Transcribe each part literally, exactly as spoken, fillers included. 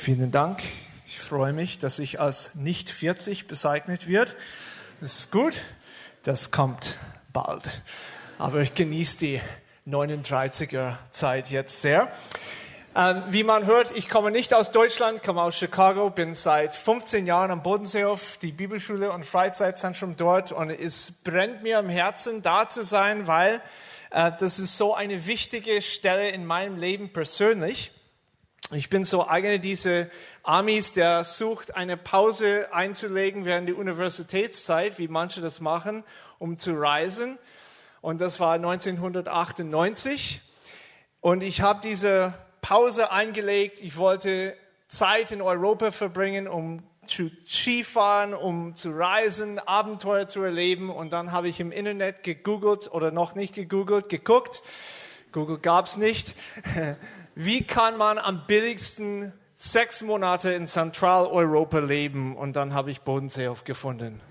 Vielen Dank. Ich freue mich, dass ich als nicht vierzig bezeichnet wird. Das ist gut. Das kommt bald. Aber ich genieße die neununddreißiger Zeit jetzt sehr. Ähm, wie man hört, ich komme nicht aus Deutschland, komme aus Chicago, bin seit fünfzehn Jahren am Bodenseehof, die Bibelschule und Freizeitzentrum dort, und es brennt mir am Herzen, da zu sein, weil äh, das ist so eine wichtige Stelle in meinem Leben persönlich. Ich bin so eigentlich diese Amis, der sucht, eine Pause einzulegen während der Universitätszeit, wie manche das machen, um zu reisen. Und das war neunzehnhundertachtundneunzig. Und ich habe diese Pause eingelegt. Ich wollte Zeit in Europa verbringen, um zu Skifahren, um zu reisen, Abenteuer zu erleben. Und dann habe ich im Internet gegoogelt oder noch nicht gegoogelt, geguckt. Google gab's nicht. Wie kann man am billigsten sechs Monate in Zentraleuropa leben? Und dann habe ich Bodenseehof gefunden.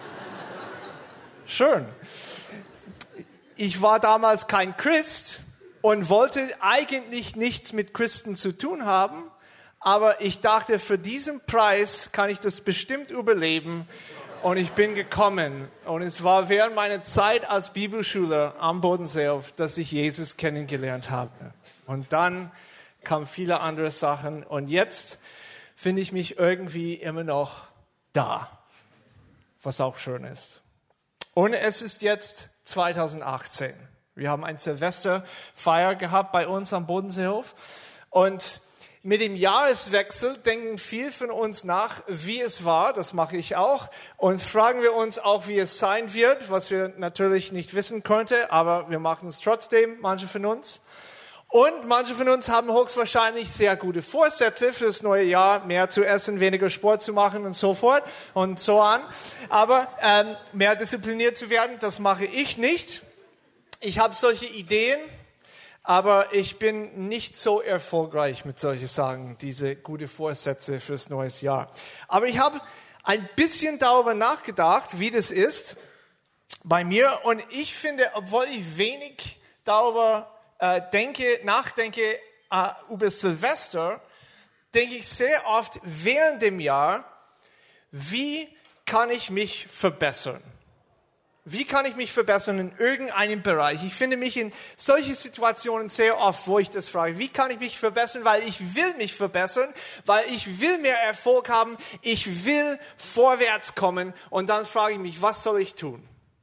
Schön. Ich war damals kein Christ und wollte eigentlich nichts mit Christen zu tun haben. Aber ich dachte, für diesen Preis kann ich das bestimmt überleben. Und ich bin gekommen. Und es war während meiner Zeit als Bibelschüler am Bodenseehof, dass ich Jesus kennengelernt habe. Und dann kamen viele andere Sachen. Und jetzt finde ich mich irgendwie immer noch da, was auch schön ist. Und es ist jetzt zweitausendachtzehn. Wir haben ein Silvesterfeier gehabt bei uns am Bodenseehof. Und mit dem Jahreswechsel denken viele von uns nach, wie es war. Das mache ich auch. Und fragen wir uns auch, wie es sein wird, was wir natürlich nicht wissen könnten. Aber wir machen es trotzdem, manche von uns. Und manche von uns haben höchstwahrscheinlich sehr gute Vorsätze für das neue Jahr, mehr zu essen, weniger Sport zu machen und so fort und so an. Aber ähm, mehr diszipliniert zu werden, das mache ich nicht. Ich habe solche Ideen, aber ich bin nicht so erfolgreich mit solchen Sachen, diese gute Vorsätze für das neue Jahr. Aber ich habe ein bisschen darüber nachgedacht, wie das ist bei mir. Und ich finde, obwohl ich wenig darüber Äh, denke, nachdenke äh, über Silvester, denke ich sehr oft während dem Jahr, wie kann ich mich verbessern? Wie kann ich mich verbessern in irgendeinem Bereich? Ich finde mich in solche Situationen sehr oft, wo ich das frage, wie kann ich mich verbessern? Weil ich will mich verbessern, weil ich will mehr Erfolg haben, ich will vorwärts kommen, und dann frage ich mich, was soll ich tun?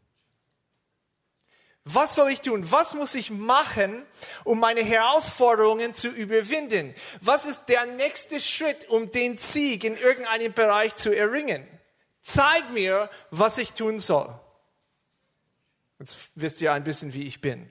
Was soll ich tun? Was muss ich machen, um meine Herausforderungen zu überwinden? Was ist der nächste Schritt, um den Sieg in irgendeinem Bereich zu erringen? Zeig mir, was ich tun soll. Jetzt wisst ihr ein bisschen, wie ich bin.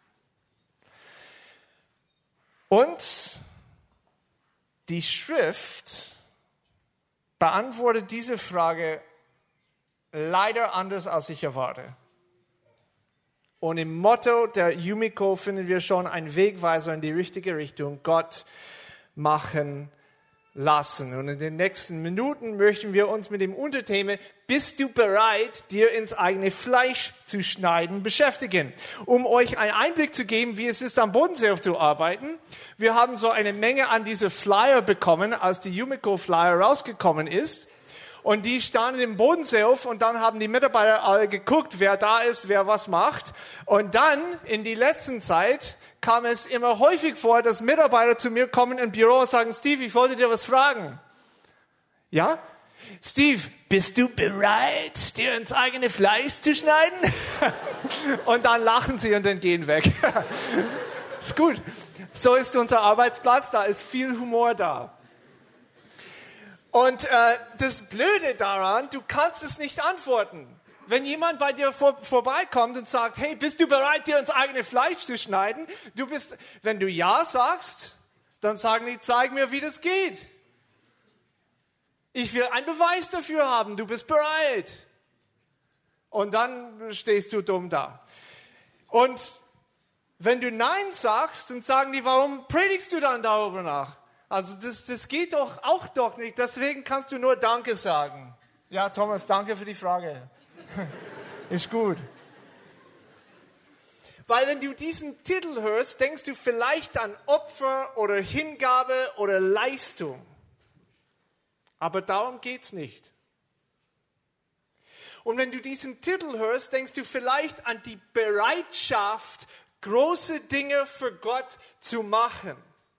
Und die Schrift beantwortet diese Frage leider anders, als ich erwarte. Und im Motto der Yumiko finden wir schon einen Wegweiser in die richtige Richtung: Gott machen lassen. Und in den nächsten Minuten möchten wir uns mit dem Unterthema "Bist du bereit, dir ins eigene Fleisch zu schneiden?" beschäftigen. Um euch einen Einblick zu geben, wie es ist, am Bodenseehof zu arbeiten. Wir haben so eine Menge an diese Flyer bekommen, als die Yumiko Flyer rausgekommen ist. Und die standen im Bodenseehof, und dann haben die Mitarbeiter alle geguckt, wer da ist, wer was macht. Und dann, in die letzten Zeit, kam es immer häufig vor, dass Mitarbeiter zu mir kommen im Büro und sagen: Steve, ich wollte dir was fragen. Ja? Steve, bist du bereit, dir ins eigene Fleisch zu schneiden? Und dann lachen sie und dann gehen weg. Ist gut. So ist unser Arbeitsplatz, da ist viel Humor da. Und äh, das Blöde daran, du kannst es nicht antworten. Wenn jemand bei dir vor, vorbeikommt und sagt: Hey, bist du bereit, dir ins eigene Fleisch zu schneiden? Du bist, wenn du Ja sagst, dann sagen die: Zeig mir, wie das geht. Ich will einen Beweis dafür haben, du bist bereit. Und dann stehst du dumm da. Und wenn du Nein sagst, dann sagen die: Warum predigst du dann darüber nach? Also das, das geht doch auch doch nicht. Deswegen kannst du nur Danke sagen. Ja, Thomas, danke für die Frage. Ist gut. Weil wenn du diesen Titel hörst, denkst du vielleicht an Opfer oder Hingabe oder Leistung. Aber darum geht's nicht. Und wenn du diesen Titel hörst, denkst du vielleicht an die Bereitschaft, große Dinge für Gott zu machen.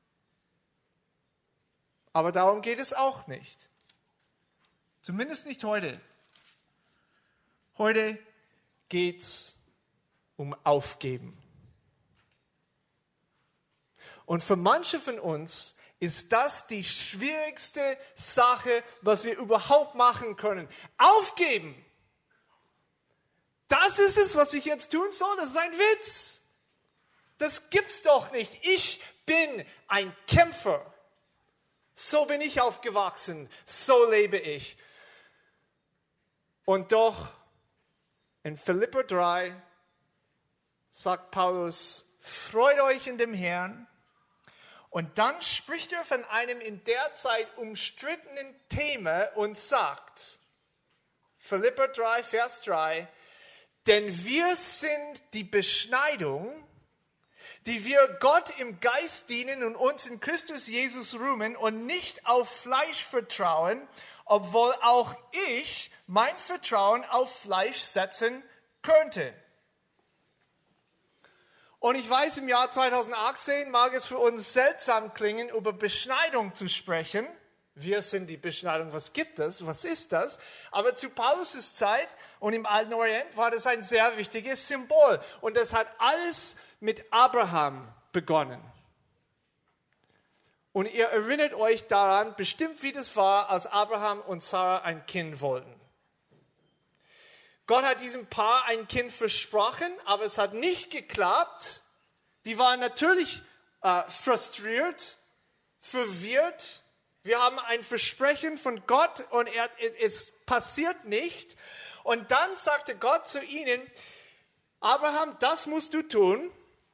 Aber darum geht es auch nicht. Zumindest nicht heute. Heute geht's um Aufgeben. Und für manche von uns ist das die schwierigste Sache, was wir überhaupt machen können. Aufgeben! Das ist es, was ich jetzt tun soll. Das ist ein Witz. Das gibt's doch nicht. Ich bin ein Kämpfer. So bin ich aufgewachsen. So lebe ich. Und doch, in Philipper drei sagt Paulus, freut euch in dem Herrn. Und dann spricht er von einem in der Zeit umstrittenen Thema und sagt, Philipper drei, Vers drei, denn wir sind die Beschneidung, die wir Gott im Geist dienen und uns in Christus Jesus rühmen und nicht auf Fleisch vertrauen, obwohl auch ich mein Vertrauen auf Fleisch setzen könnte. Und ich weiß, im Jahr zweitausendachtzehn mag es für uns seltsam klingen, über Beschneidung zu sprechen. Wir sind die Beschneidung. Was gibt es? Was ist das? Aber zu Paulus' Zeit und im Alten Orient war das ein sehr wichtiges Symbol. Und das hat alles mit Abraham begonnen. Und ihr erinnert euch daran, bestimmt wie das war, als Abraham und Sarah ein Kind wollten. Gott hat diesem Paar ein Kind versprochen, aber es hat nicht geklappt. Die waren natürlich äh, frustriert, verwirrt. Wir haben ein Versprechen von Gott und er, es passiert nicht. Und dann sagte Gott zu ihnen, Abraham, das musst du tun.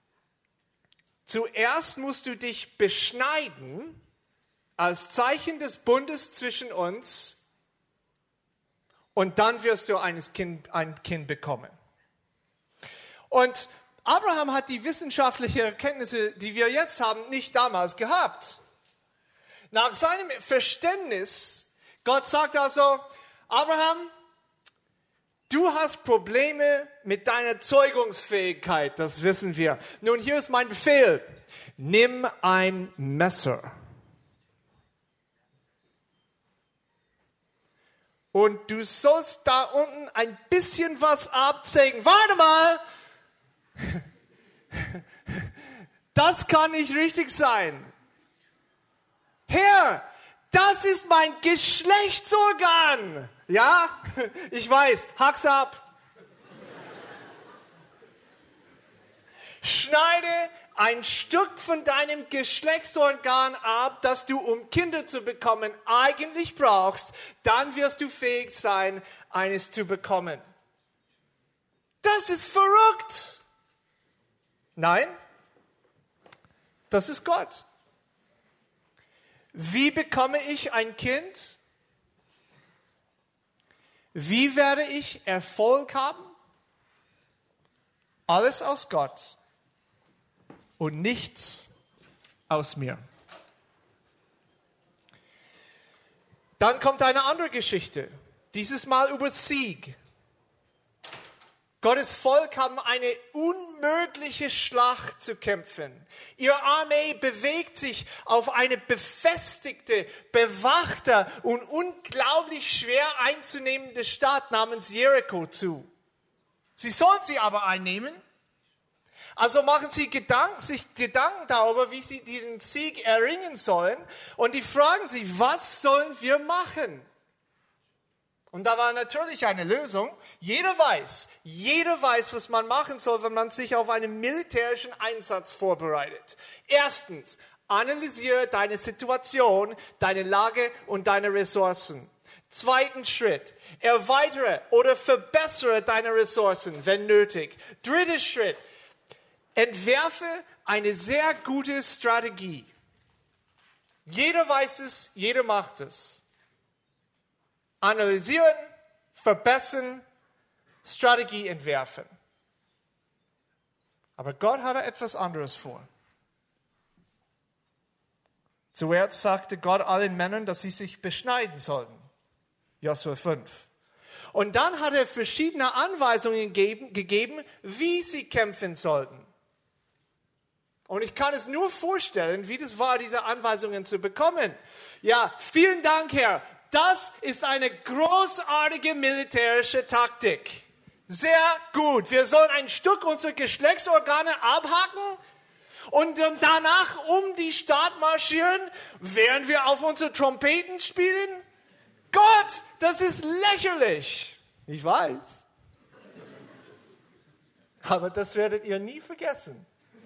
Zuerst musst du dich beschneiden als Zeichen des Bundes zwischen uns. Und dann wirst du eines kind, ein Kind bekommen. Und Abraham hat die wissenschaftlichen Erkenntnisse, die wir jetzt haben, nicht damals gehabt. Nach seinem Verständnis, Gott sagt also, Abraham, du hast Probleme mit deiner Zeugungsfähigkeit, das wissen wir. Nun, hier ist mein Befehl. Nimm ein Messer. Und du sollst da unten ein bisschen was absägen. Warte mal! Das kann nicht richtig sein. Herr, das ist mein Geschlechtsorgan. Ja, ich weiß, hack's ab. Schneide ein Stück von deinem Geschlechtsorgan ab, das du, um Kinder zu bekommen, eigentlich brauchst. Dann wirst du fähig sein, eines zu bekommen. Das ist verrückt. Nein, das ist Gott. Wie bekomme ich ein Kind? Wie werde ich Erfolg haben? Alles aus Gott und nichts aus mir. Dann kommt eine andere Geschichte, dieses Mal über Sieg. Gottes Volk haben eine unmögliche Schlacht zu kämpfen. Ihre Armee bewegt sich auf eine befestigte, bewachte und unglaublich schwer einzunehmende Stadt namens Jericho zu. Sie sollen sie aber einnehmen. Also machen sie Gedanken, sich Gedanken darüber, wie sie den Sieg erringen sollen. Und die fragen sich, was sollen wir machen? Und da war natürlich eine Lösung. Jeder weiß, jeder weiß, was man machen soll, wenn man sich auf einen militärischen Einsatz vorbereitet. Erstens, analysiere deine Situation, deine Lage und deine Ressourcen. Zweiten Schritt, erweitere oder verbessere deine Ressourcen, wenn nötig. Dritter Schritt, entwerfe eine sehr gute Strategie. Jeder weiß es, jeder macht es. Analysieren, verbessern, Strategie entwerfen. Aber Gott hatte etwas anderes vor. Zuerst sagte Gott allen Männern, dass sie sich beschneiden sollten. Josua fünf. Und dann hat er verschiedene Anweisungen gegeben, gegeben, wie sie kämpfen sollten. Und ich kann es nur vorstellen, wie das war, diese Anweisungen zu bekommen. Ja, vielen Dank, Herr. Das ist eine großartige militärische Taktik. Sehr gut. Wir sollen ein Stück unserer Geschlechtsorgane abhacken und danach um die Stadt marschieren, während wir auf unsere Trompeten spielen. Gott, das ist lächerlich. Ich weiß. Aber das werdet ihr nie vergessen.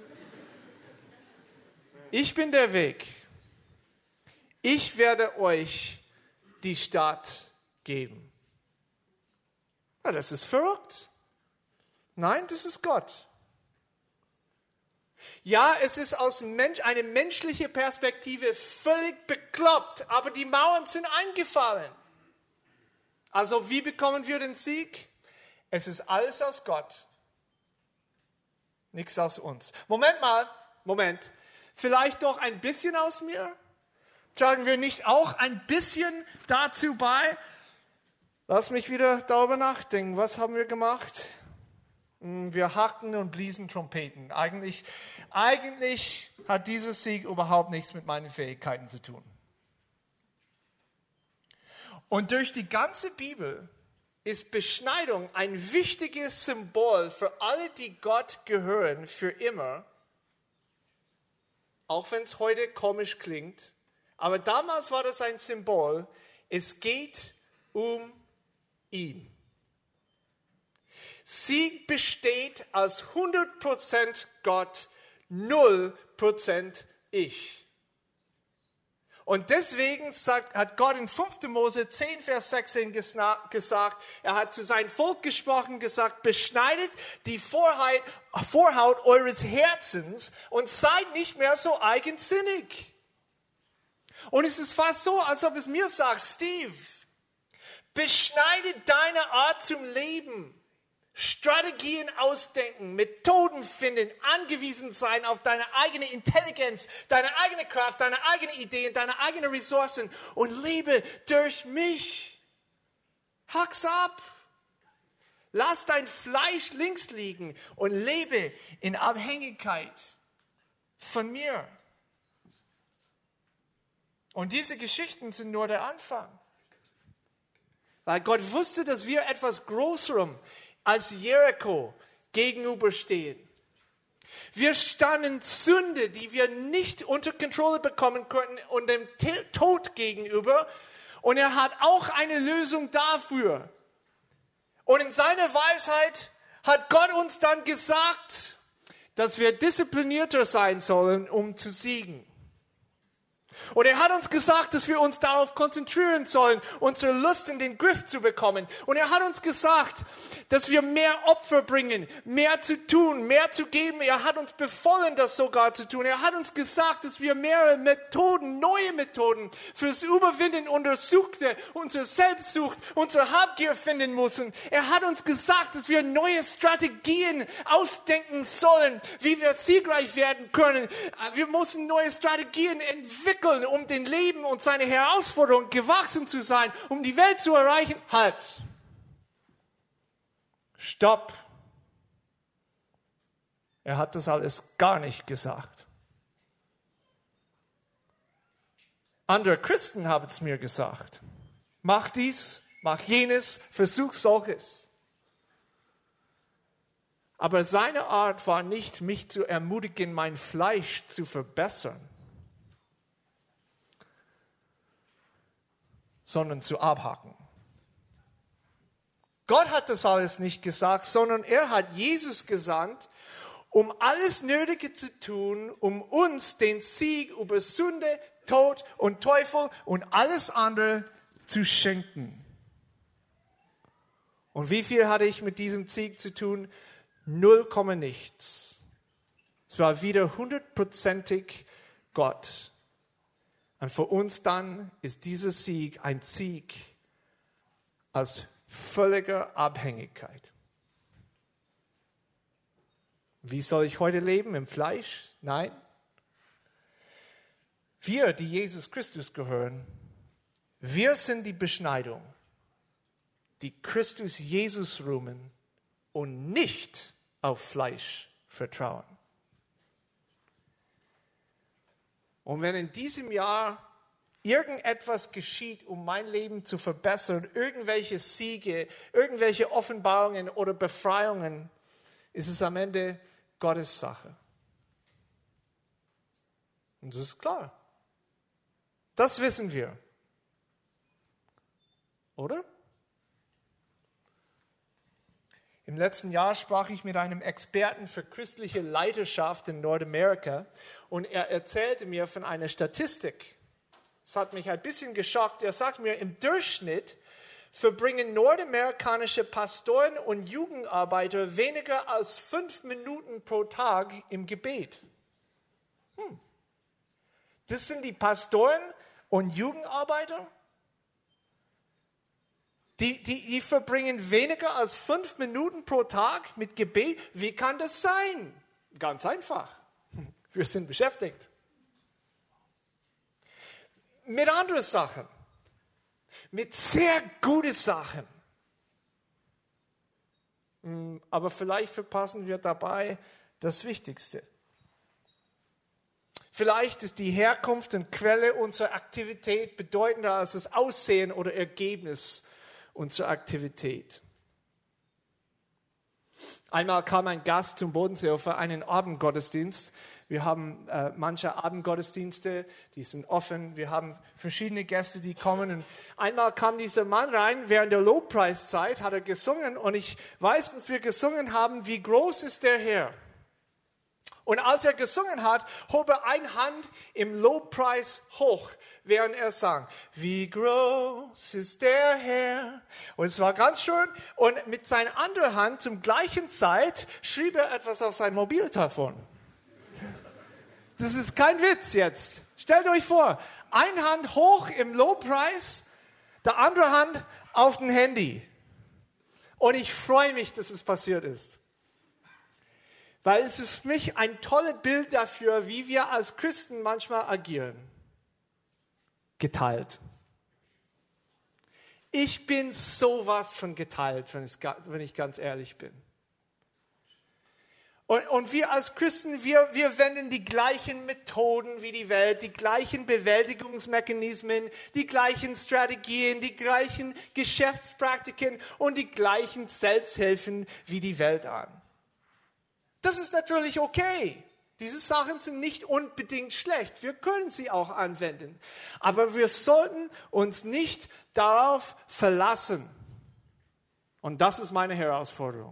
Ich bin der Weg. Ich werde euch die Stadt geben. Ja, das ist verrückt. Nein, das ist Gott. Ja, es ist aus Mensch, eine menschliche Perspektive völlig bekloppt, aber die Mauern sind eingefallen. Also wie bekommen wir den Sieg? Es ist alles aus Gott. Nichts aus uns. Moment mal, Moment. Vielleicht doch ein bisschen aus mir? Tragen wir nicht auch ein bisschen dazu bei? Lass mich wieder darüber nachdenken. Was haben wir gemacht? Wir hackten und bliesen Trompeten. Eigentlich, eigentlich hat dieser Sieg überhaupt nichts mit meinen Fähigkeiten zu tun. Und durch die ganze Bibel ist Beschneidung ein wichtiges Symbol für alle, die Gott gehören, für immer. Auch wenn es heute komisch klingt. Aber damals war das ein Symbol. Es geht um ihn. Sieg besteht als hundert Prozent Gott, null Prozent ich. Und deswegen sagt, hat Gott in fünfter Mose zehn, Vers sechzehn gesagt, er hat zu seinem Volk gesprochen, gesagt, beschneidet die Vorhaut, Vorhaut eures Herzens und seid nicht mehr so eigensinnig. Und es ist fast so, als ob es mir sagt, Steve, beschneide deine Art zum Leben. Strategien ausdenken, Methoden finden, angewiesen sein auf deine eigene Intelligenz, deine eigene Kraft, deine eigenen Ideen, deine eigenen Ressourcen und lebe durch mich. Hack's ab. Lass dein Fleisch links liegen und lebe in Abhängigkeit von mir. Und diese Geschichten sind nur der Anfang. Weil Gott wusste, dass wir etwas Größerem als Jericho gegenüberstehen. Wir standen Sünde, die wir nicht unter Kontrolle bekommen könnten, und dem Tod gegenüber. Und er hat auch eine Lösung dafür. Und in seiner Weisheit hat Gott uns dann gesagt, dass wir disziplinierter sein sollen, um zu siegen. Und er hat uns gesagt, dass wir uns darauf konzentrieren sollen, unsere Lust in den Griff zu bekommen. Und er hat uns gesagt, dass wir mehr Opfer bringen, mehr zu tun, mehr zu geben. Er hat uns befohlen, das sogar zu tun. Er hat uns gesagt, dass wir mehrere Methoden, neue Methoden fürs Überwinden unserer Suchte, unserer Selbstsucht, unserer Habgier finden müssen. Er hat uns gesagt, dass wir neue Strategien ausdenken sollen, wie wir siegreich werden können. Wir müssen neue Strategien entwickeln, um den Leben und seine Herausforderungen gewachsen zu sein, um die Welt zu erreichen. Halt! Stopp! Er hat das alles gar nicht gesagt. Andere Christen haben es mir gesagt. Mach dies, mach jenes, versuch solches. Aber seine Art war nicht, mich zu ermutigen, mein Fleisch zu verbessern, sondern zu abhaken. Gott hat das alles nicht gesagt, sondern er hat Jesus gesandt, um alles Nötige zu tun, um uns den Sieg über Sünde, Tod und Teufel und alles andere zu schenken. Und wie viel hatte ich mit diesem Sieg zu tun? Null Komma nichts. Es war wieder hundertprozentig Gott. Und für uns dann ist dieser Sieg ein Sieg aus völliger Abhängigkeit. Wie soll ich heute leben? Im Fleisch? Nein. Wir, die Jesus Christus gehören, wir sind die Beschneidung, die Christus Jesus ruhen und nicht auf Fleisch vertrauen. Und wenn in diesem Jahr irgendetwas geschieht, um mein Leben zu verbessern, irgendwelche Siege, irgendwelche Offenbarungen oder Befreiungen, ist es am Ende Gottes Sache. Und das ist klar. Das wissen wir. Oder? Im letzten Jahr sprach ich mit einem Experten für christliche Leiterschaft in Nordamerika und er erzählte mir von einer Statistik. Das hat mich ein bisschen geschockt. Er sagt mir, im Durchschnitt verbringen nordamerikanische Pastoren und Jugendarbeiter weniger als fünf Minuten pro Tag im Gebet. Hm. Das sind die Pastoren und Jugendarbeiter? Die, die, die verbringen weniger als fünf Minuten pro Tag mit Gebet. Wie kann das sein? Ganz einfach. Wir sind beschäftigt. Mit anderen Sachen. Mit sehr guten Sachen. Aber vielleicht verpassen wir dabei das Wichtigste. Vielleicht ist die Herkunft und Quelle unserer Aktivität bedeutender als das Aussehen oder Ergebnis unserer Aktivität. Einmal kam ein Gast zum Bodensee für einen Abendgottesdienst. Wir haben äh, manche Abendgottesdienste, die sind offen. Wir haben verschiedene Gäste, die kommen. Und einmal kam dieser Mann rein, während der Lobpreiszeit hat er gesungen. Und ich weiß, was wir gesungen haben, wie groß ist der Herr. Und als er gesungen hat, hob er eine Hand im Lobpreis hoch, während er sang. Wie groß ist der Herr. Und es war ganz schön. Und mit seiner anderen Hand zum gleichen Zeit schrieb er etwas auf sein Mobiltelefon. Das ist kein Witz jetzt. Stellt euch vor, eine Hand hoch im Lobpreis, die andere Hand auf dem Handy. Und ich freue mich, dass es passiert ist. Weil es ist für mich ein tolles Bild dafür, wie wir als Christen manchmal agieren. Geteilt. Ich bin sowas von geteilt, wenn, es, wenn ich ganz ehrlich bin. Und, und wir als Christen, wir, wir wenden die gleichen Methoden wie die Welt, die gleichen Bewältigungsmechanismen, die gleichen Strategien, die gleichen Geschäftspraktiken und die gleichen Selbsthilfen wie die Welt an. Das ist natürlich okay. Diese Sachen sind nicht unbedingt schlecht. Wir können sie auch anwenden. Aber wir sollten uns nicht darauf verlassen. Und das ist meine Herausforderung.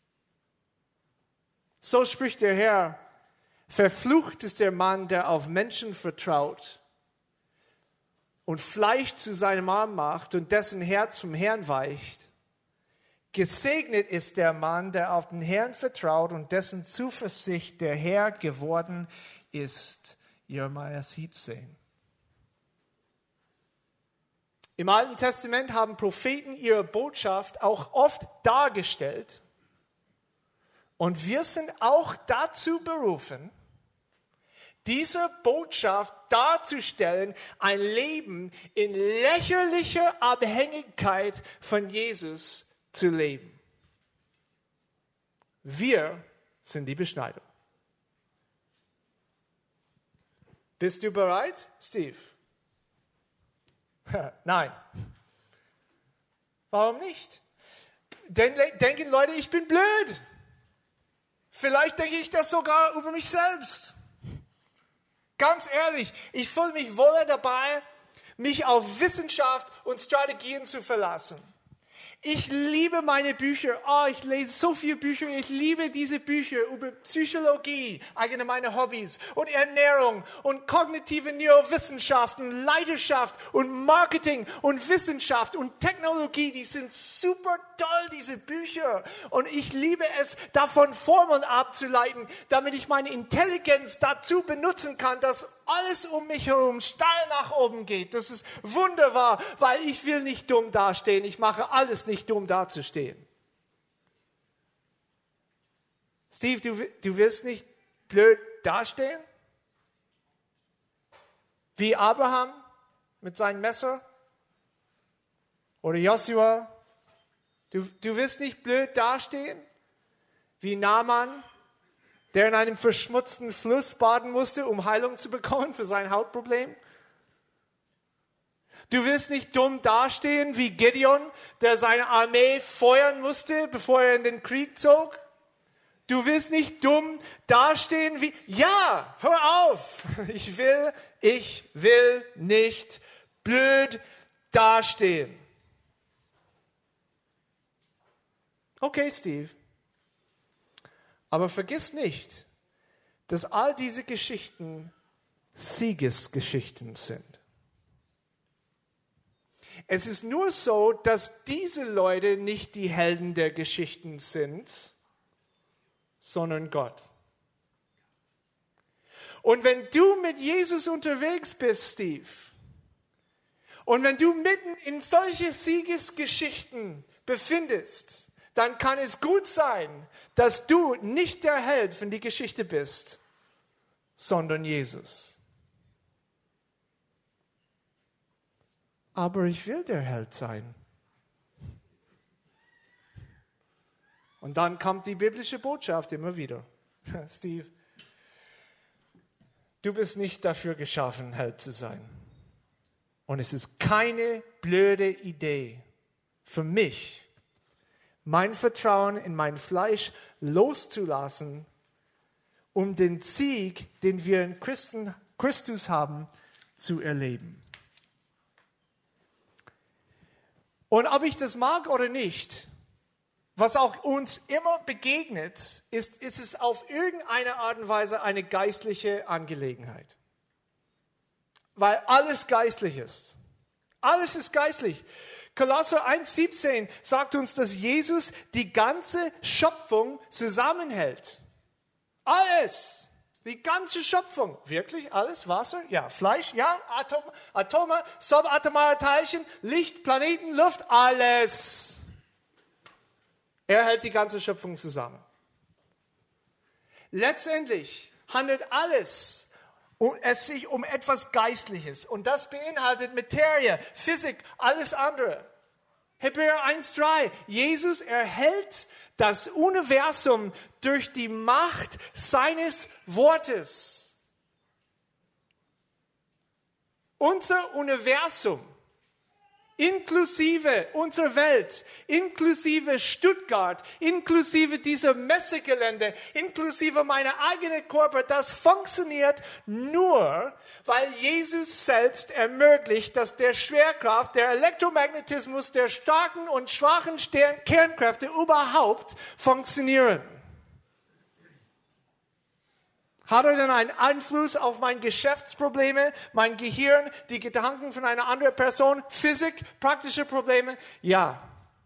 So spricht der Herr, verflucht ist der Mann, der auf Menschen vertraut und Fleisch zu seinem Arm macht und dessen Herz vom Herrn weicht. Gesegnet ist der Mann, der auf den Herrn vertraut und dessen Zuversicht der Herr geworden ist. Jeremia siebzehn. Im Alten Testament haben Propheten ihre Botschaft auch oft dargestellt. Und wir sind auch dazu berufen, diese Botschaft darzustellen, ein Leben in lächerlicher Abhängigkeit von Jesus zu leben. Wir sind die Beschneidung. Bist du bereit, Steve? Nein. Warum nicht? Denn denken Leute, ich bin blöd. Vielleicht denke ich das sogar über mich selbst. Ganz ehrlich, ich fühle mich wohler dabei, mich auf Wissenschaft und Strategien zu verlassen. Ich liebe meine Bücher. Oh, ich lese so viele Bücher. Ich liebe diese Bücher über Psychologie, eigene meine Hobbys und Ernährung und kognitive Neurowissenschaften, Leidenschaft und Marketing und Wissenschaft und Technologie. Die sind super toll, diese Bücher. Und ich liebe es, davon Formeln abzuleiten, damit ich meine Intelligenz dazu benutzen kann, dass alles um mich herum steil nach oben geht. Das ist wunderbar, weil ich will nicht dumm dastehen. Ich mache alles nicht dumm dazustehen. Steve, du, du willst nicht blöd dastehen? Wie Abraham mit seinem Messer? Oder Joshua? Du, du wirst nicht blöd dastehen? Wie Naaman, der in einem verschmutzten Fluss baden musste, um Heilung zu bekommen für sein Hautproblem? Du wirst nicht dumm dastehen wie Gideon, der seine Armee feuern musste, bevor er in den Krieg zog? Du wirst nicht dumm dastehen wie, ja, hör auf, ich will, ich will nicht blöd dastehen. Okay, Steve, aber vergiss nicht, dass all diese Geschichten Siegesgeschichten sind. Es ist nur so, dass diese Leute nicht die Helden der Geschichten sind, sondern Gott. Und wenn du mit Jesus unterwegs bist, Steve, und wenn du mitten in solche Siegesgeschichten befindest, dann kann es gut sein, dass du nicht der Held von der Geschichte bist, sondern Jesus. Aber ich will der Held sein. Und dann kommt die biblische Botschaft immer wieder. Steve, du bist nicht dafür geschaffen, Held zu sein. Und es ist keine blöde Idee für mich, mein Vertrauen in mein Fleisch loszulassen, um den Sieg, den wir in Christen, Christus haben, zu erleben. Und ob ich das mag oder nicht, was auch uns immer begegnet, ist, ist es auf irgendeine Art und Weise eine geistliche Angelegenheit. Weil alles geistlich ist. Alles ist geistlich. Kolosser eins siebzehn sagt uns, dass Jesus die ganze Schöpfung zusammenhält. Alles. Die ganze Schöpfung. Wirklich alles? Wasser? Ja. Fleisch? Ja. Atom, Atome, subatomare Teilchen, Licht, Planeten, Luft, alles. Er hält die ganze Schöpfung zusammen. Letztendlich handelt alles um, es sich um etwas Geistliches. Und das beinhaltet Materie, Physik, alles andere. Hebräer eins drei. Jesus erhält das Universum durch die Macht seines Wortes. Unser Universum, inklusive unserer Welt, inklusive Stuttgart, inklusive dieser Messegelände, inklusive meiner eigenen Körper, das funktioniert nur, weil Jesus selbst ermöglicht, dass der Schwerkraft, der Elektromagnetismus der starken und schwachen Stern- Kernkräfte überhaupt funktionieren. Hat er denn einen Einfluss auf meine Geschäftsprobleme, mein Gehirn, die Gedanken von einer anderen Person, Physik, praktische Probleme? Ja.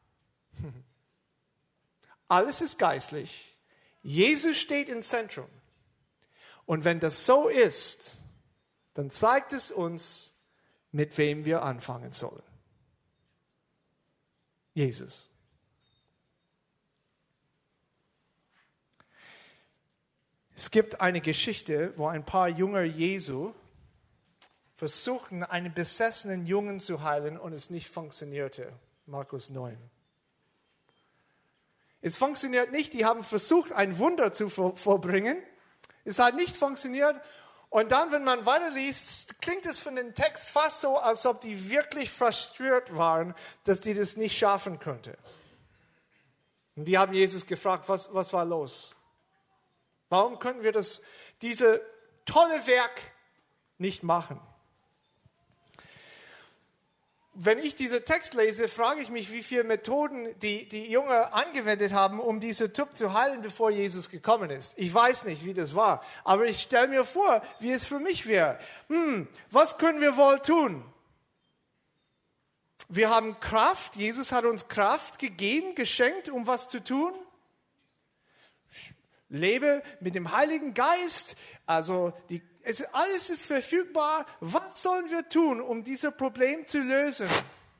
Alles ist geistlich. Jesus steht im Zentrum. Und wenn das so ist, dann zeigt es uns, mit wem wir anfangen sollen. Jesus. Es gibt eine Geschichte, wo ein paar Jünger Jesu versuchten, einen besessenen Jungen zu heilen und es nicht funktionierte. Markus neun. Es funktioniert nicht. Die haben versucht, ein Wunder zu vollbringen. Es hat nicht funktioniert. Und dann, wenn man weiterliest, klingt es von dem Text fast so, als ob die wirklich frustriert waren, dass die das nicht schaffen könnten. Und die haben Jesus gefragt, was, was war los? Warum können wir das, diese tolle Werk nicht machen? Wenn ich diesen Text lese, frage ich mich, wie viele Methoden die, die Jünger angewendet haben, um diese Typ zu heilen, bevor Jesus gekommen ist. Ich weiß nicht, wie das war, aber ich stelle mir vor, wie es für mich wäre. Hm, was können wir wohl tun? Wir haben Kraft, Jesus hat uns Kraft gegeben, geschenkt, um was zu tun. Lebe mit dem Heiligen Geist, also die, es, alles ist verfügbar. Was sollen wir tun, um dieses Problem zu lösen?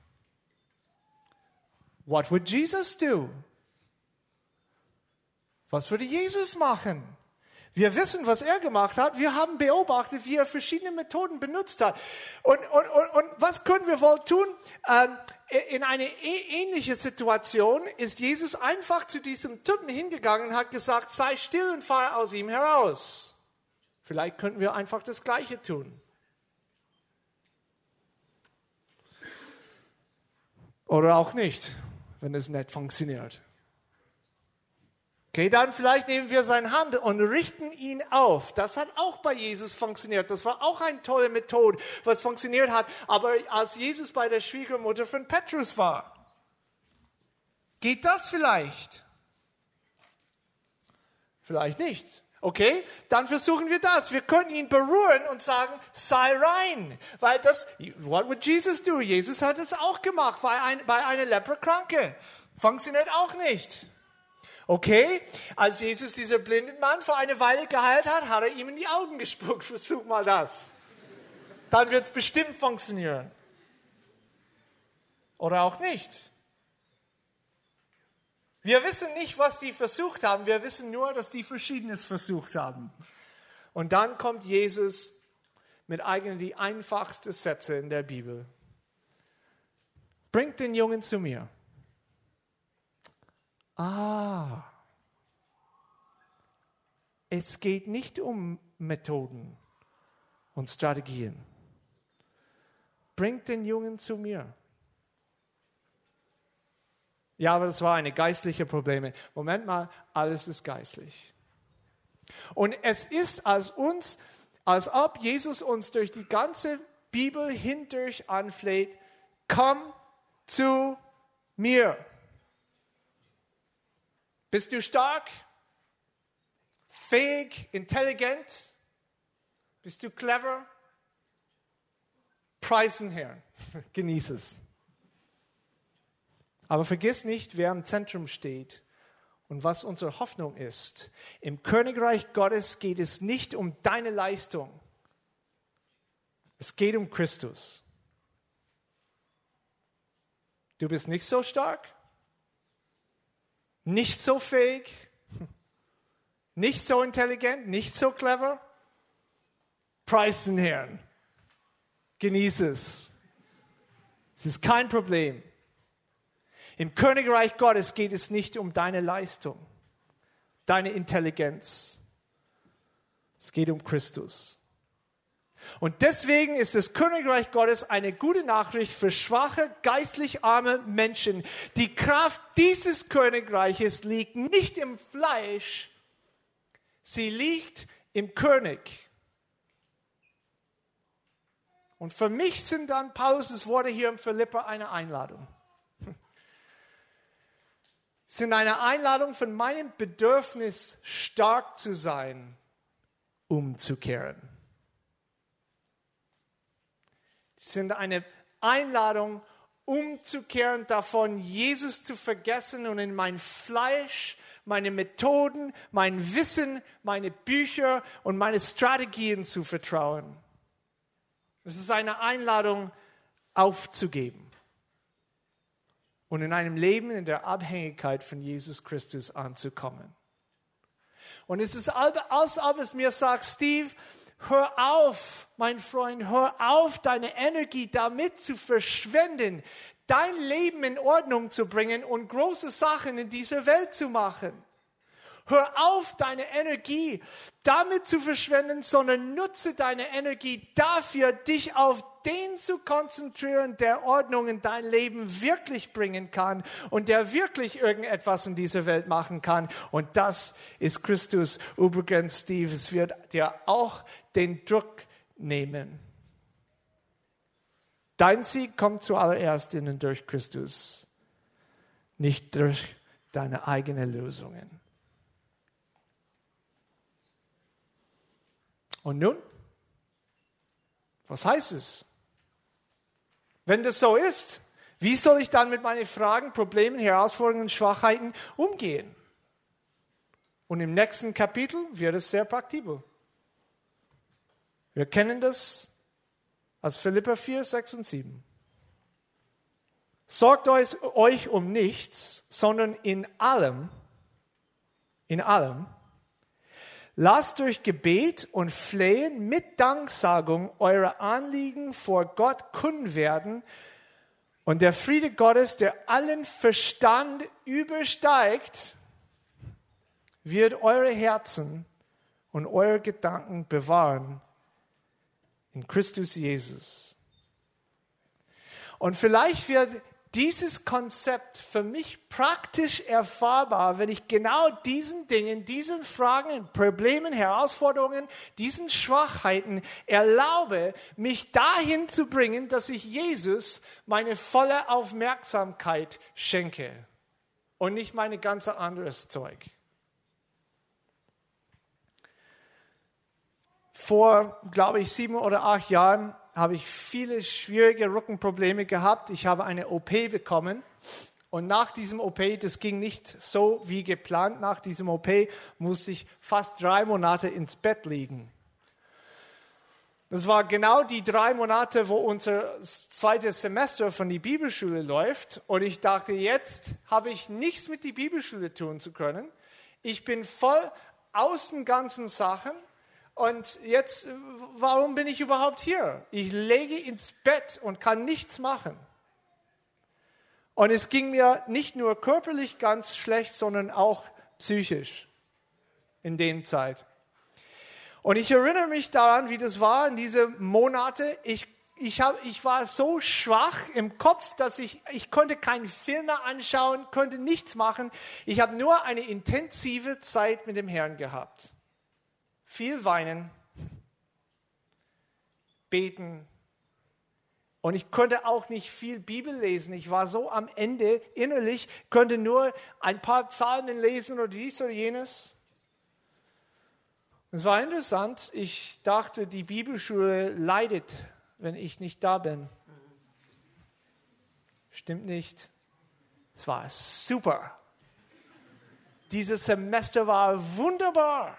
What would Jesus do? Was würde Jesus machen? Wir wissen, was er gemacht hat. Wir haben beobachtet, wie er verschiedene Methoden benutzt hat. Und, und, und, und was können wir wohl tun? Ähm, in eine ähnliche Situation ist Jesus einfach zu diesem Typen hingegangen und hat gesagt, sei still und fahre aus ihm heraus. Vielleicht könnten wir einfach das Gleiche tun. Oder auch nicht, wenn es nicht funktioniert. Okay, dann vielleicht nehmen wir seine Hand und richten ihn auf. Das hat auch bei Jesus funktioniert. Das war auch eine tolle Methode, was funktioniert hat. Aber als Jesus bei der Schwiegermutter von Petrus war, geht das vielleicht? Vielleicht nicht. Okay, dann versuchen wir das. Wir können ihn berühren und sagen, sei rein. Weil das, what would Jesus do? Jesus hat es auch gemacht bei, ein, bei einer Leprakranke. Funktioniert auch nicht. Okay, als Jesus diesen blinden Mann vor einer Weile geheilt hat, hat er ihm in die Augen gespuckt. Versuch mal das. Dann wird es bestimmt funktionieren. Oder auch nicht. Wir wissen nicht, was die versucht haben. Wir wissen nur, dass die Verschiedenes versucht haben. Und dann kommt Jesus mit eigentlich die einfachsten Sätze in der Bibel. Bringt den Jungen zu mir. Ah, es geht nicht um Methoden und Strategien. Bringt den Jungen zu mir. Ja, aber das war eine geistliche Probleme. Moment mal, alles ist geistlich. Und es ist als uns, als ob Jesus uns durch die ganze Bibel hindurch anfleht, komm zu mir. Bist du stark, fähig, intelligent? Bist du clever? Preis den Herrn. Genieß es. Aber vergiss nicht, wer im Zentrum steht und was unsere Hoffnung ist. Im Königreich Gottes geht es nicht um deine Leistung. Es geht um Christus. Du bist nicht so stark? Nicht so fähig, nicht so intelligent, nicht so clever. Preis den Herrn. Genieß es. Es ist kein Problem. Im Königreich Gottes geht es nicht um deine Leistung, deine Intelligenz. Es geht um Christus. Und deswegen ist das Königreich Gottes eine gute Nachricht für schwache, geistlich arme Menschen. Die Kraft dieses Königreiches liegt nicht im Fleisch, sie liegt im König. Und für mich sind dann Paulus' Worte hier in Philipper eine Einladung. Es sind eine Einladung von meinem Bedürfnis, stark zu sein, umzukehren. Es sind eine Einladung, umzukehren, davon Jesus zu vergessen und in mein Fleisch, meine Methoden, mein Wissen, meine Bücher und meine Strategien zu vertrauen. Es ist eine Einladung, aufzugeben und in einem Leben in der Abhängigkeit von Jesus Christus anzukommen. Und es ist, als ob es mir sagt, Steve, hör auf, mein Freund, hör auf, deine Energie damit zu verschwenden, dein Leben in Ordnung zu bringen und große Sachen in dieser Welt zu machen. Hör auf, deine Energie damit zu verschwenden, sondern nutze deine Energie dafür, dich auf den zu konzentrieren, der Ordnung in dein Leben wirklich bringen kann und der wirklich irgendetwas in dieser Welt machen kann. Und das ist Christus. Übrigens, Steve, es wird dir auch den Druck nehmen. Dein Sieg kommt zuallererst in und durch Christus, nicht durch deine eigenen Lösungen. Und nun? Was heißt es? Wenn das so ist, wie soll ich dann mit meinen Fragen, Problemen, Herausforderungen, Schwachheiten umgehen? Und im nächsten Kapitel wird es sehr praktikabel. Wir kennen das als Philipper vier, sechs und sieben. Sorgt euch um nichts, sondern in allem, in allem, Lasst durch Gebet und Flehen mit Danksagung eure Anliegen vor Gott kund werden und der Friede Gottes, der allen Verstand übersteigt, wird eure Herzen und eure Gedanken bewahren in Christus Jesus. Und vielleicht wird dieses Konzept für mich praktisch erfahrbar, wenn ich genau diesen Dingen, diesen Fragen, Problemen, Herausforderungen, diesen Schwachheiten erlaube, mich dahin zu bringen, dass ich Jesus meine volle Aufmerksamkeit schenke und nicht meine ganze anderes Zeug. Vor, glaube ich, sieben oder acht Jahren habe ich viele schwierige Rückenprobleme gehabt. Ich habe eine O P bekommen und nach diesem O P, das ging nicht so wie geplant, nach diesem O P musste ich fast drei Monate ins Bett liegen. Das war genau die drei Monate, wo unser zweites Semester von der Bibelschule läuft und ich dachte, jetzt habe ich nichts mit der Bibelschule tun zu können. Ich bin voll aus den ganzen Sachen. Und jetzt, warum bin ich überhaupt hier? Ich lege ins Bett und kann nichts machen. Und es ging mir nicht nur körperlich ganz schlecht, sondern auch psychisch in der Zeit. Und ich erinnere mich daran, wie das war in diesen Monaten. Ich, ich, hab, ich war so schwach im Kopf, dass ich, ich konnte keinen Film mehr anschauen, konnte nichts machen. Ich habe nur eine intensive Zeit mit dem Herrn gehabt. Viel weinen, beten und ich konnte auch nicht viel Bibel lesen. Ich war so am Ende innerlich, konnte nur ein paar Psalmen lesen oder dies oder jenes. Es war interessant, ich dachte, die Bibelschule leidet, wenn ich nicht da bin. Stimmt nicht. Es war super. Dieses Semester war wunderbar.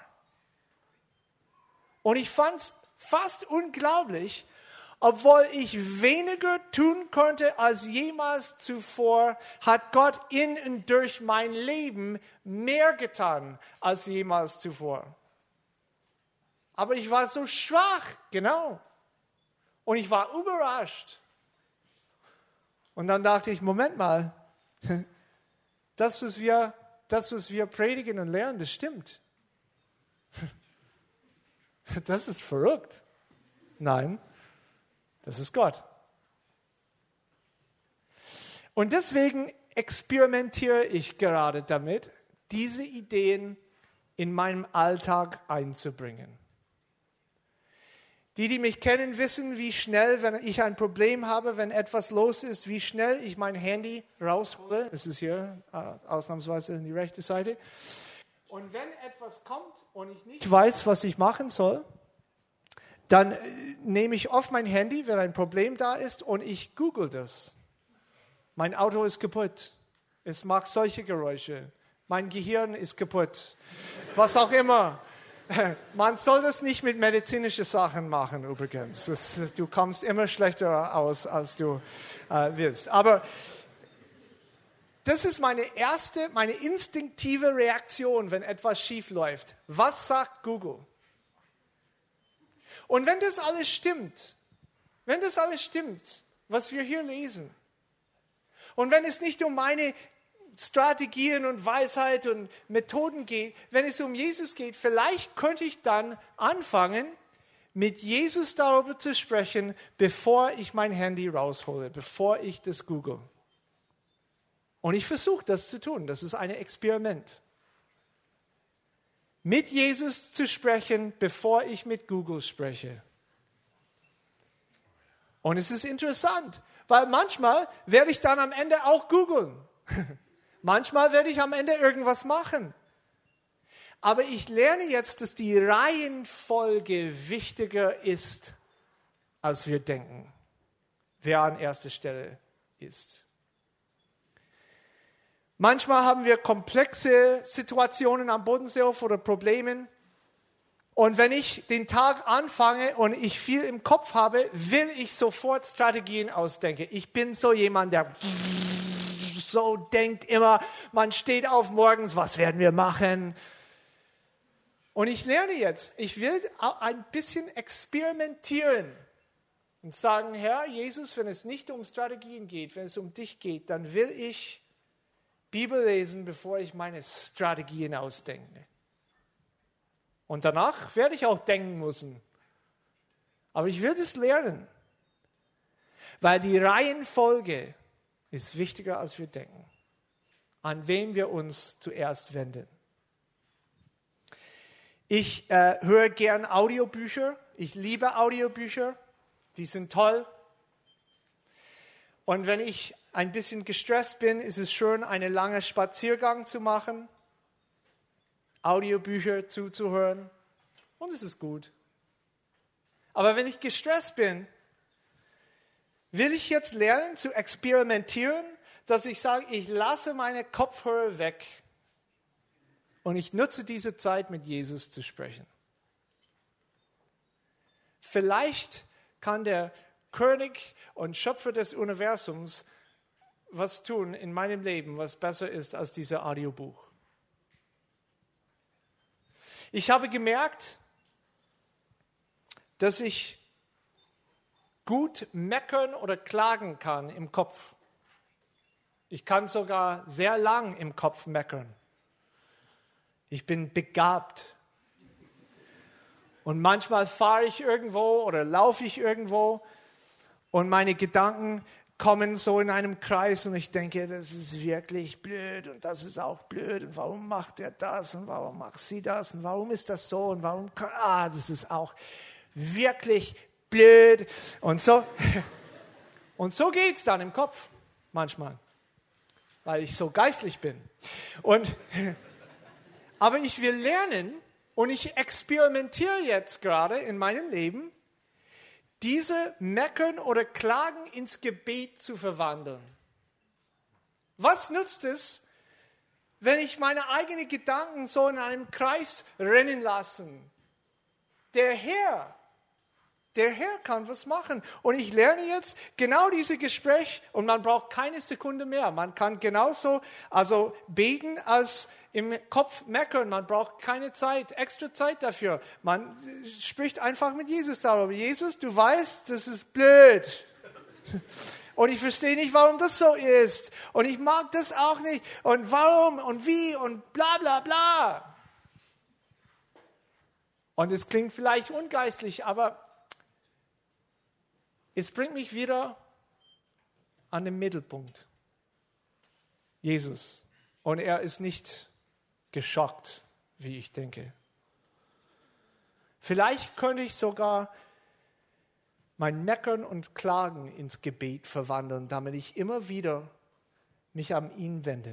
Und ich fand es fast unglaublich, obwohl ich weniger tun konnte als jemals zuvor, hat Gott in und durch mein Leben mehr getan als jemals zuvor. Aber ich war so schwach, genau. Und ich war überrascht. Und dann dachte ich, Moment mal, das, was wir, das, was wir predigen und lernen, das stimmt. Das ist verrückt. Nein, das ist Gott. Und deswegen experimentiere ich gerade damit, diese Ideen in meinem Alltag einzubringen. Die, die mich kennen, wissen, wie schnell, wenn ich ein Problem habe, wenn etwas los ist, wie schnell ich mein Handy raushole. Das ist hier äh, ausnahmsweise in die rechte Seite. Und wenn etwas kommt und ich nicht weiß, was ich machen soll, dann nehme ich oft mein Handy, wenn ein Problem da ist, und ich google das. Mein Auto ist kaputt. Es macht solche Geräusche. Mein Gehirn ist kaputt. Was auch immer. Man soll das nicht mit medizinischen Sachen machen, übrigens. Das, du kommst immer schlechter aus, als du äh, willst. Aber das ist meine erste, meine instinktive Reaktion, wenn etwas schief läuft. Was sagt Google? Und wenn das alles stimmt, wenn das alles stimmt, was wir hier lesen, und wenn es nicht um meine Strategien und Weisheit und Methoden geht, wenn es um Jesus geht, vielleicht könnte ich dann anfangen, mit Jesus darüber zu sprechen, bevor ich mein Handy raushole, bevor ich das google. Und ich versuche das zu tun. Das ist ein Experiment. Mit Jesus zu sprechen, bevor ich mit Google spreche. Und es ist interessant, weil manchmal werde ich dann am Ende auch googeln. Manchmal werde ich am Ende irgendwas machen. Aber ich lerne jetzt, dass die Reihenfolge wichtiger ist, als wir denken, wer an erster Stelle ist. Manchmal haben wir komplexe Situationen am Bodenseehof oder Probleme. Und wenn ich den Tag anfange und ich viel im Kopf habe, will ich sofort Strategien ausdenken. Ich bin so jemand, der so denkt immer, man steht auf morgens, was werden wir machen? Und ich lerne jetzt, ich will ein bisschen experimentieren und sagen, Herr Jesus, wenn es nicht um Strategien geht, wenn es um dich geht, dann will ich Bibel lesen, bevor ich meine Strategien ausdenke. Und danach werde ich auch denken müssen. Aber ich will das lernen, weil die Reihenfolge ist wichtiger, als wir denken, an wen wir uns zuerst wenden. Ich äh, höre gern Audiobücher. Ich liebe Audiobücher. Die sind toll. Und wenn ich ein bisschen gestresst bin, ist es schön, einen langen Spaziergang zu machen, Audiobücher zuzuhören. Und es ist gut. Aber wenn ich gestresst bin, will ich jetzt lernen zu experimentieren, dass ich sage, ich lasse meine Kopfhörer weg. Und ich nutze diese Zeit, mit Jesus zu sprechen. Vielleicht kann der König und Schöpfer des Universums was tun in meinem Leben, was besser ist als dieses Audiobuch. Ich habe gemerkt, dass ich gut meckern oder klagen kann im Kopf. Ich kann sogar sehr lang im Kopf meckern. Ich bin begabt. Und manchmal fahre ich irgendwo oder laufe ich irgendwo und meine Gedanken kommen so in einem Kreis und ich denke, das ist wirklich blöd und das ist auch blöd und warum macht er das und warum macht sie das und warum ist das so und warum, ah, das ist auch wirklich blöd und so. Und so geht es dann im Kopf manchmal, weil ich so geistlich bin. Und Aber ich will lernen und ich experimentiere jetzt gerade in meinem Leben, diese Meckern oder Klagen ins Gebet zu verwandeln. Was nützt es, wenn ich meine eigenen Gedanken so in einem Kreis rennen lasse? Der Herr, der Herr kann was machen. Und ich lerne jetzt genau dieses Gespräch und man braucht keine Sekunde mehr. Man kann genauso also beten als im Kopf meckern. Man braucht keine Zeit, extra Zeit dafür. Man spricht einfach mit Jesus darüber. Jesus, du weißt, das ist blöd. Und ich verstehe nicht, warum das so ist. Und ich mag das auch nicht. Und warum und wie und bla bla bla. Und es klingt vielleicht ungeistlich, aber es bringt mich wieder an den Mittelpunkt. Jesus. Und er ist nicht geschockt, wie ich denke. Vielleicht könnte ich sogar mein Meckern und Klagen ins Gebet verwandeln, damit ich immer wieder mich an ihn wende.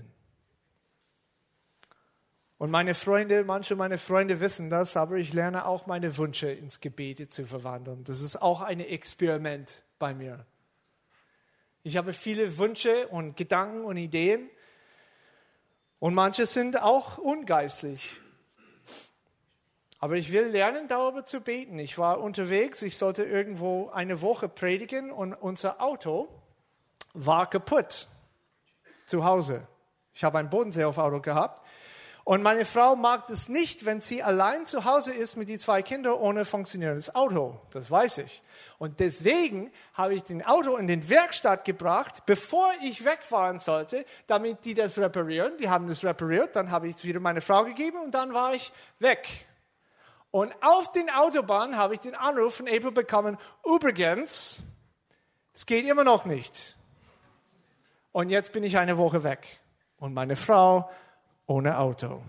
Und meine Freunde, manche meiner Freunde wissen das, aber ich lerne auch meine Wünsche ins Gebet zu verwandeln. Das ist auch ein Experiment bei mir. Ich habe viele Wünsche und Gedanken und Ideen und manche sind auch ungeistlich. Aber ich will lernen, darüber zu beten. Ich war unterwegs, ich sollte irgendwo eine Woche predigen und unser Auto war kaputt zu Hause. Ich habe ein Bodenseehof-Auto gehabt. Und meine Frau mag es nicht, wenn sie allein zu Hause ist mit den zwei Kindern ohne funktionierendes Auto. Das weiß ich. Und deswegen habe ich den Auto in die Werkstatt gebracht, bevor ich wegfahren sollte, damit die das reparieren. Die haben das repariert, dann habe ich es wieder meiner Frau gegeben und dann war ich weg. Und auf den Autobahn habe ich den Anruf von April bekommen, übrigens, es geht immer noch nicht. Und jetzt bin ich eine Woche weg. Und meine Frau ohne Auto.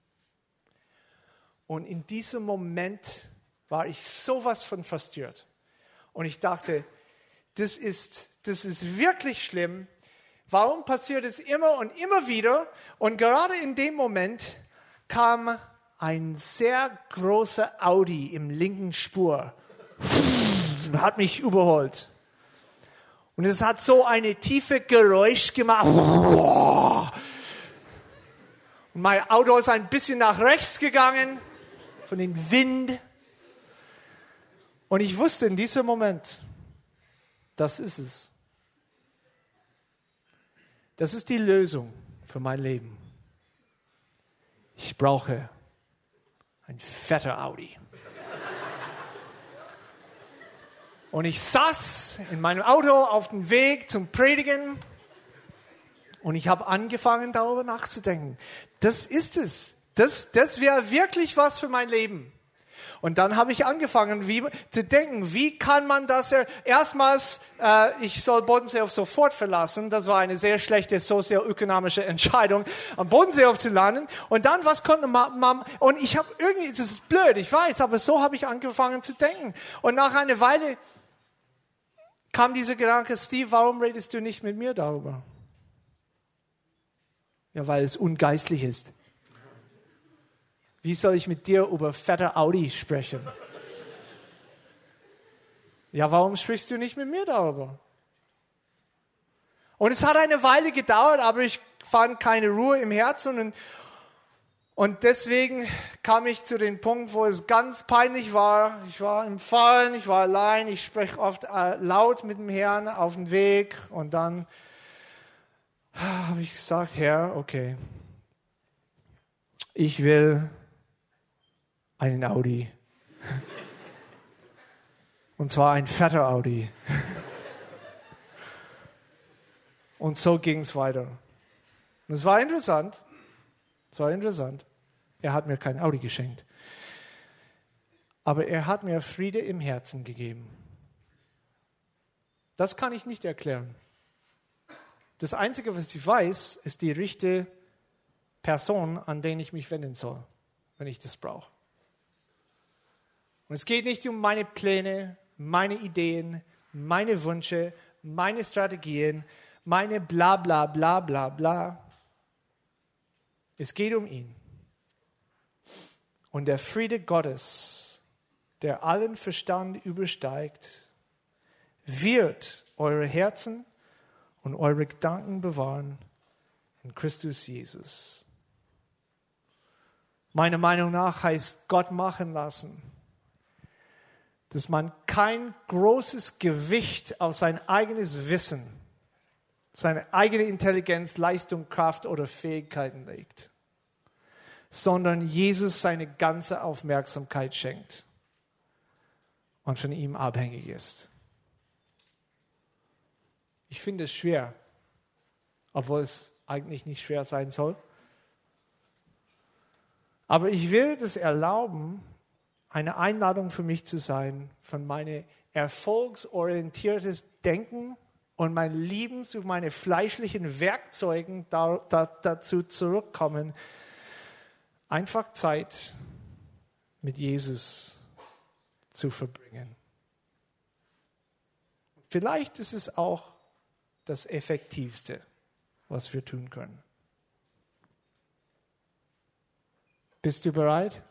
Und in diesem Moment war ich sowas von frustriert. Und ich dachte, das ist, das ist wirklich schlimm. Warum passiert es immer und immer wieder? Und gerade in dem Moment kam ein sehr großer Audi im linken Spur und hat mich überholt. Und es hat so eine tiefe Geräusch gemacht. Und mein Auto ist ein bisschen nach rechts gegangen von dem Wind. Und ich wusste in diesem Moment, das ist es. Das ist die Lösung für mein Leben. Ich brauche Ein fetter Audi. Und ich saß in meinem Auto auf dem Weg zum Predigen und ich habe angefangen, darüber nachzudenken. Das ist es. Das, das wäre wirklich was für mein Leben. Und dann habe ich angefangen wie, zu denken, wie kann man das... Er, erstmals, äh, ich soll Bodenseehof sofort verlassen. Das war eine sehr schlechte sozioökonomische Entscheidung, am Bodenseehof zu landen. Und dann, was konnte man... Und ich habe irgendwie... Das ist blöd, ich weiß, aber so habe ich angefangen zu denken. Und nach einer Weile kam dieser Gedanke, Steve, warum redest du nicht mit mir darüber? Ja, weil es ungeistlich ist. Wie soll ich mit dir über fette Audi sprechen? Ja, warum sprichst du nicht mit mir darüber? Und es hat eine Weile gedauert, aber ich fand keine Ruhe im Herzen. Und, und deswegen kam ich zu dem Punkt, wo es ganz peinlich war. Ich war im Fallen, ich war allein. Ich spreche oft äh, laut mit dem Herrn auf dem Weg. Und dann habe ich gesagt, Herr, okay, ich will einen Audi. Und zwar ein fetter Audi. Und so ging es weiter. Und es war interessant. Es war interessant. Er hat mir kein Audi geschenkt. Aber er hat mir Friede im Herzen gegeben. Das kann ich nicht erklären. Das Einzige, was ich weiß, ist die richtige Person, an den ich mich wenden soll, wenn ich das brauche. Und es geht nicht um meine Pläne, meine Ideen, meine Wünsche, meine Strategien, meine bla bla bla bla bla. Es geht um ihn. Und der Friede Gottes, der allen Verstand übersteigt, wird eure Herzen und eure Gedanken bewahren in Christus Jesus. Meiner Meinung nach heißt Gott machen lassen, dass man kein großes Gewicht auf sein eigenes Wissen, seine eigene Intelligenz, Leistung, Kraft oder Fähigkeiten legt, sondern Jesus seine ganze Aufmerksamkeit schenkt und von ihm abhängig ist. Ich finde es schwer, obwohl es eigentlich nicht schwer sein soll. Aber ich will das erlauben, eine Einladung für mich zu sein, von meinem erfolgsorientiertes Denken und mein Lieben zu meinen fleischlichen Werkzeugen da, da, dazu zurückkommen, einfach Zeit mit Jesus zu verbringen. Vielleicht ist es auch das Effektivste, was wir tun können. Bist du bereit?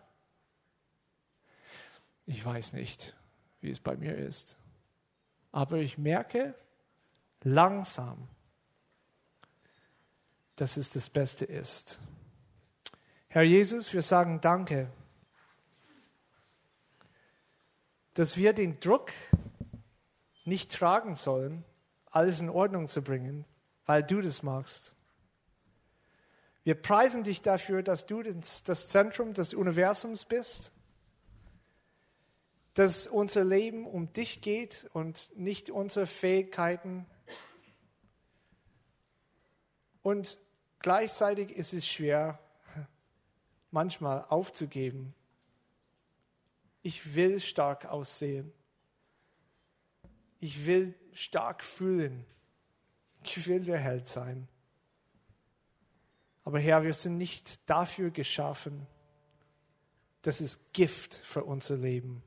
Ich weiß nicht, wie es bei mir ist. Aber ich merke langsam, dass es das Beste ist. Herr Jesus, wir sagen Danke, dass wir den Druck nicht tragen sollen, alles in Ordnung zu bringen, weil du das machst. Wir preisen dich dafür, dass du das Zentrum des Universums bist, dass unser Leben um dich geht und nicht unsere Fähigkeiten. Und gleichzeitig ist es schwer, manchmal aufzugeben. Ich will stark aussehen. Ich will stark fühlen. Ich will der Held sein. Aber Herr, wir sind nicht dafür geschaffen. Das ist Gift für unser Leben.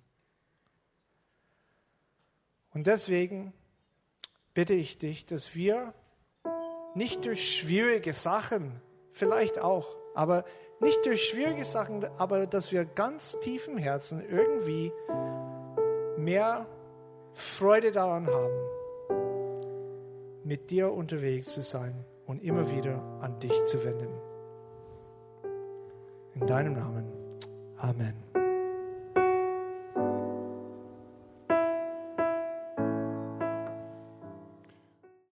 Und deswegen bitte ich dich, dass wir nicht durch schwierige Sachen, vielleicht auch, aber nicht durch schwierige Sachen, aber dass wir ganz tief im Herzen irgendwie mehr Freude daran haben, mit dir unterwegs zu sein und immer wieder an dich zu wenden. In deinem Namen. Amen.